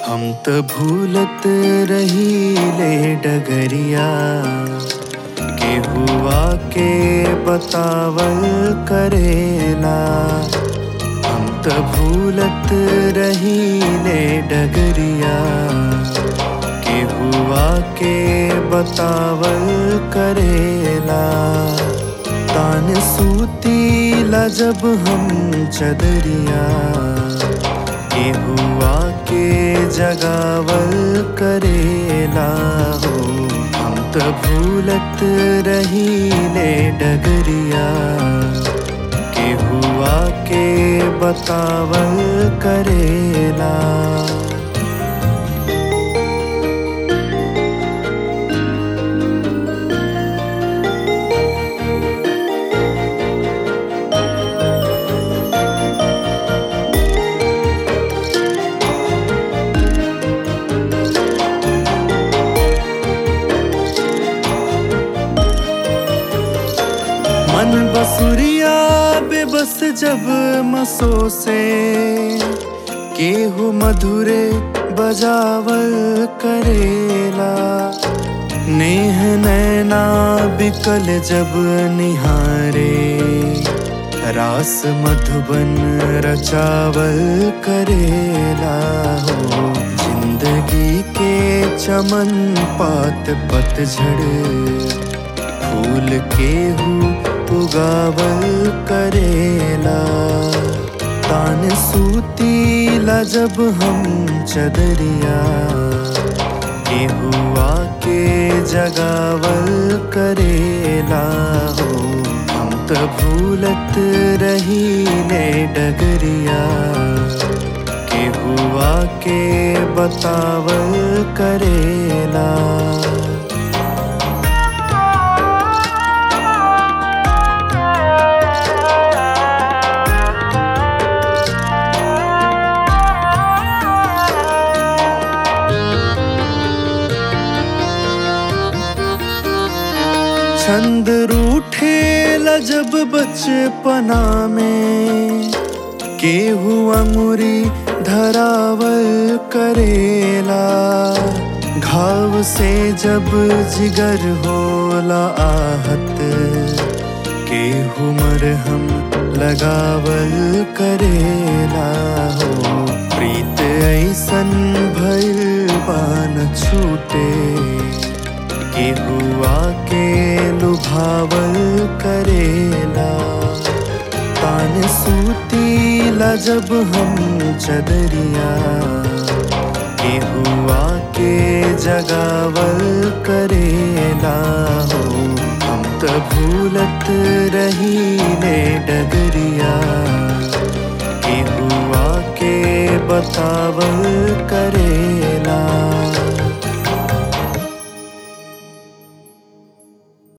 हम त भूलत रहीले डगरिया, केहुआ के बतावल करेला। हम त भूलत रहीले डगरिया, केहुआ के बतावल करेला। तान सूतीला जब हम चदरिया, केहुआ के जगावल करेला हो। हम त भूलत रहीले डगरिया, केहुआ के बतावल करेला। मन बसुरिया बेबस जब मसो से, केहू मधुरे बजावल करेला। नेह नैना बिकल जब निहारे, रास मधुबन रचावल करेला हो। जिंदगी के चमन पात पतझड़, फूल केहू उगावल करेला। तान सूतीला जब हम चदरिया, केहुआ के जगावल करेला हो। हम त भूलत रहीले डगरिया, केहुआ के बतावल करेला। छंद रूठेला जब बचपना में, केहू अंगुरी धरावल करेला। घाव से जब जिगर होला आहत, केहू मरहम लगावल करेला हो। प्रीत ऐसन भइल पान छूटे, केहुआ के लुभावल करेला। तान सूतीला जब हम चदरिया, केहुआ के जगावल करेला हो। हम त भूलत रहीले डगरिया, केहुआ के बतावल करेला।